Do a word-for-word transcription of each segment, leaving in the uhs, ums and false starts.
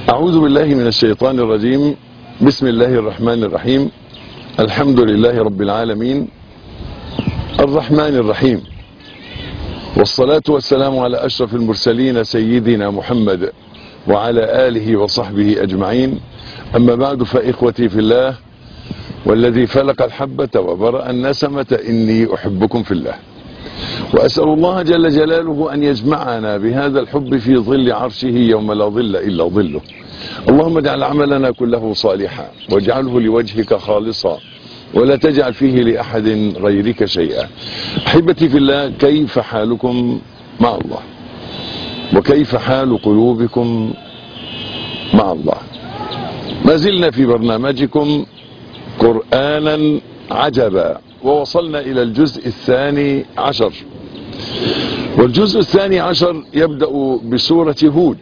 أعوذ بالله من الشيطان الرجيم. بسم الله الرحمن الرحيم. الحمد لله رب العالمين الرحمن الرحيم، والصلاة والسلام على أشرف المرسلين سيدنا محمد وعلى آله وصحبه أجمعين. أما بعد، فإخوتي في الله والذي فلق الحبة وبرأ النسمة إني أحبكم في الله، وأسأل الله جل جلاله أن يجمعنا بهذا الحب في ظل عرشه يوم لا ظل إلا ظله. اللهم اجعل عملنا كله صالحا واجعله لوجهك خالصا ولا تجعل فيه لأحد غيرك شيئا. أحبتي في الله، كيف حالكم مع الله؟ وكيف حال قلوبكم مع الله؟ ما زلنا في برنامجكم قرآنا عجبا، ووصلنا إلى الجزء الثاني عشر، والجزء الثاني عشر يبدأ بسورة هود.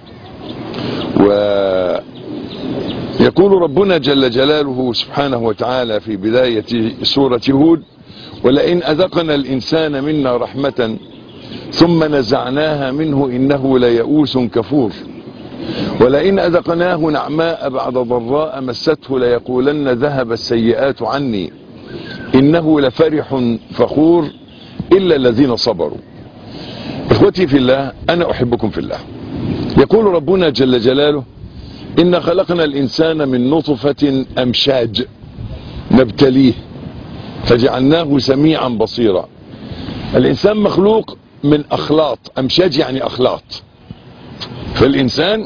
ويقول ربنا جل جلاله سبحانه وتعالى في بداية سورة هود: ولئن أذقنا الإنسان منا رحمة ثم نزعناها منه إنه ليئوس كفور، ولئن أذقناه نعماء بعد ضراء مسته ليقولن ذهب السيئات عني إنه لفرح فخور إلا الذين صبروا. إخوتي في الله، أنا أحبكم في الله. يقول ربنا جل جلاله: إن خلقنا الإنسان من نطفة أمشاج نبتليه فجعلناه سميعا بصيرا. الإنسان مخلوق من أخلاط، أمشاج يعني أخلاط. فالإنسان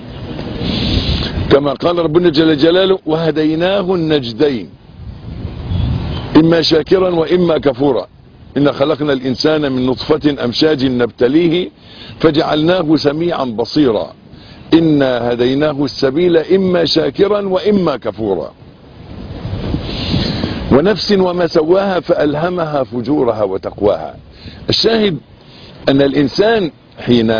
كما قال ربنا جل جلاله: وهديناه النجدين إما شاكرا وإما كفورا. إن خلقنا الإنسان من نطفة أمشاج نبتليه فجعلناه سميعا بصيرا. إنا هديناه السبيل إما شاكرا وإما كفورا. ونفس وما سواها فألهمها فجورها وتقواها. الشاهد أن الإنسان حين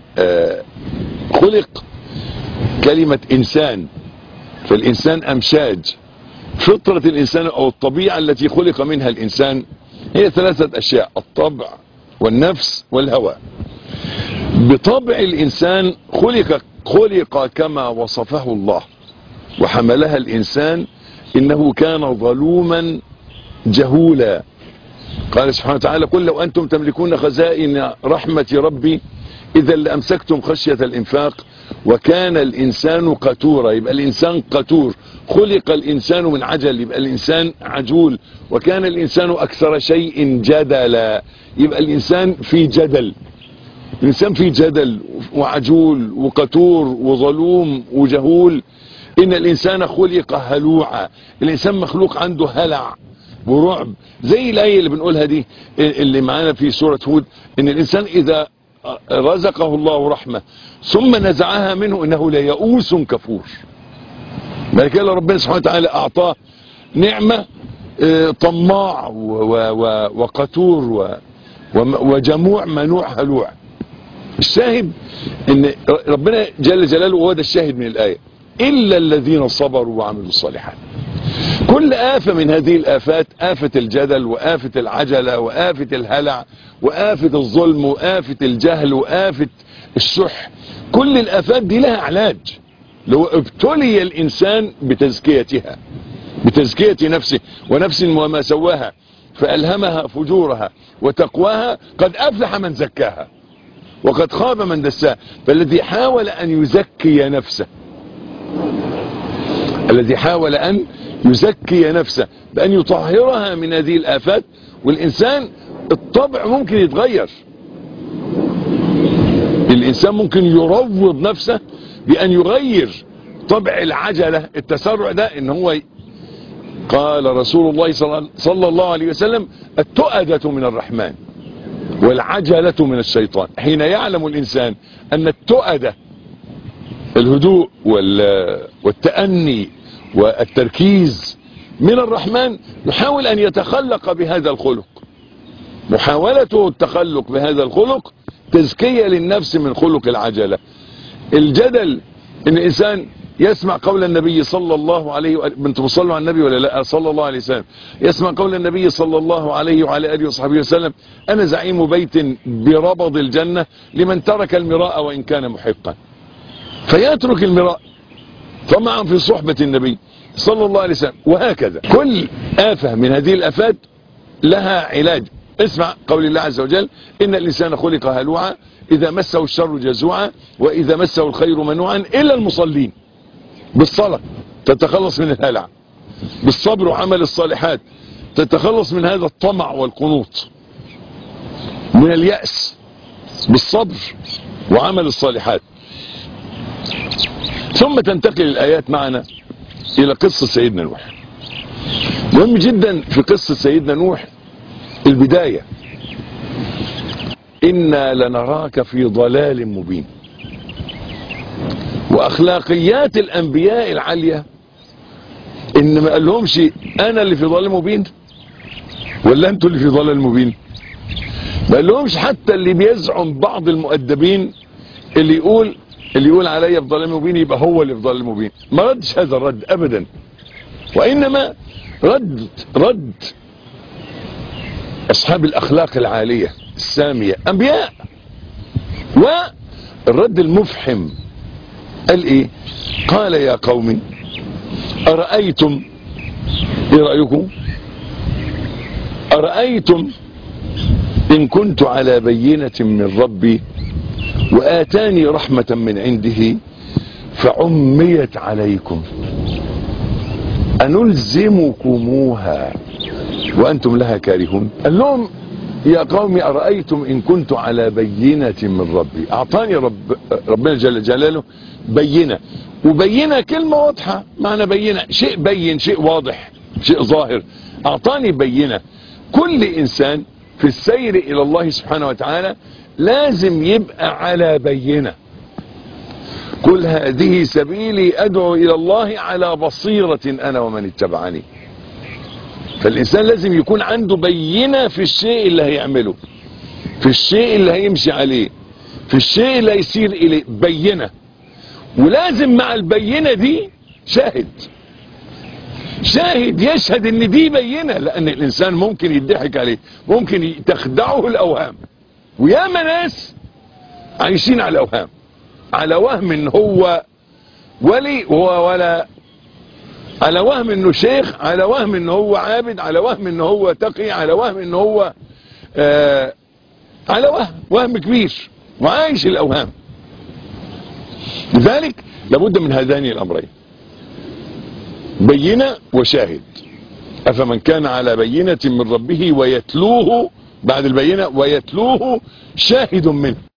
خلق كلمة إنسان، فالإنسان أمشاج. فطرة الإنسان أو الطبيعة التي خلق منها الإنسان هي ثلاثة أشياء: الطبع والنفس والهوى. بطبع الإنسان خلق خلق كما وصفه الله، وحملها الإنسان إنه كان ظلوما جهولا. قال سبحانه وتعالى: قل لو أنتم تملكون خزائن رحمة ربي إذا لأمسكتم خشية الإنفاق وكان الإنسان قتورا. يبقى الإنسان قتور. خلق الإنسان من عجل، يبقى الإنسان عجول. وكان الإنسان أكثر شيء جدلا، يبقى الإنسان في جدل. الإنسان في جدل وعجول وقتور وظلوم وجهول. إن الإنسان خلق هلوعا. الإنسان مخلوق عنده هلع ورعب، زي الآية اللي بنقولها دي اللي معانا في سورة هود: إن الإنسان إذا رزقه الله رحمة ثم نزعها منه إنه ليئوس كفور. بعد كده ربنا سبحانه وتعالى أعطاه نعمة، طماع وقتور وجموع منوع هلوع. الشاهد ان ربنا جل جلاله، وهو ده الشاهد من الآية: إلا الذين صبروا وعملوا الصالحات. كل آفة من هذه الآفات، آفة الجدل وآفة العجلة وآفة الهلع وآفة الظلم وآفة الجهل وآفة الشح، كل الآفات دي لها علاج. لو ابتلي الإنسان بتزكيتها، بتزكية نفسه. ونفس وما سواها فألهمها فجورها وتقواها قد أفلح من زكاها وقد خاب من دساها. فالذي حاول أن يزكي نفسه، الذي حاول أن يزكي نفسه بأن يطهرها من هذه الآفات. والإنسان الطبع ممكن يتغير. الإنسان ممكن يروض نفسه بأن يغير طبع العجلة، التسرع ده. إن هو قال رسول الله صلى الله عليه وسلم: التؤدة من الرحمن والعجلة من الشيطان. حين يعلم الإنسان أن التؤدة الهدوء والتأني والتركيز من الرحمن، يحاول أن يتخلق بهذا الخلق. محاولته التخلق بهذا الخلق تزكية للنفس من خلق العجلة. الجدل، ان الانسان يسمع قول النبي صلى الله عليه وآله، انتم صلوا على النبي ولا لا؟ صلى الله عليه وسلم. يسمع قول النبي صلى الله عليه وعلى اله وصحبه وسلم: انا زعيم بيت بربض الجنة لمن ترك المراء وان كان محقا. فيترك المراء طمعا في صحبة النبي صلى الله عليه وسلم. وهكذا كل آفة من هذه الآفات لها علاج. اسمع قول الله عز وجل: إن الإنسان خلق هلوعا إذا مسه الشر جزوعا وإذا مسه الخير منوعا إلا المصلين. بالصلاة تتخلص من الهلع، بالصبر وعمل الصالحات تتخلص من هذا الطمع والقنوط، من اليأس بالصبر وعمل الصالحات. ثم تنتقل الآيات معنا إلى قصة سيدنا نوح. مهم جدا في قصة سيدنا نوح البداية: إنا لنراك في ضلال مبين. وأخلاقيات الأنبياء العالية إن ما قالهمش أنا اللي في ضلال مبين ولا أنتوا اللي في ضلال مبين. ما قالهمش حتى اللي بيزعم بعض المؤدبين اللي يقول اللي يقول عليا في ضلال مبين يبقى هو اللي في ضلال مبين. ما ردش هذا الرد أبدا، وإنما رد رد أصحاب الأخلاق العالية السامية أنبياء. والرد المفحم قال إيه؟ قال: يا قوم أرأيتم، إيه رأيكم؟ أرأيتم إن كنت على بينة من ربي وآتاني رحمة من عنده فعميت عليكم أنلزمكموها وأنتم لها كارهون. قال لهم: يا قوم أرأيتم إن كنت على بينة من ربي. أعطاني رب ربنا جل جلاله بينة، وبينة كلمة واضحة، معنى بينة شيء بين، شيء واضح، شيء ظاهر. أعطاني بينة. كل إنسان في السير إلى الله سبحانه وتعالى لازم يبقى على بينة. قل هذه سبيلي أدعو إلى الله على بصيرة أنا ومن اتبعني. فالإنسان لازم يكون عنده بينة في الشيء اللي هيعمله، في الشيء اللي هيمشي عليه، في الشيء اللي هيسير إليه، بينة. ولازم مع البينة دي شاهد، شاهد يشهد ان دي بينة، لأن الإنسان ممكن يضحك عليه، ممكن تخدعه الأوهام. وياما ناس عايشين على أوهام، على وهم ان هو ولي وهو ولا، على وهم انه شيخ، على وهم انه هو عابد، على وهم انه هو تقي، على وهم انه هو آه على وهم وهم كبير، وعايش الأوهام. لذلك لابد من هذين الأمرين: بينة وشاهد. أفمن كان على بينة من ربه ويتلوه، بعد البينة ويتلوه شاهد منه.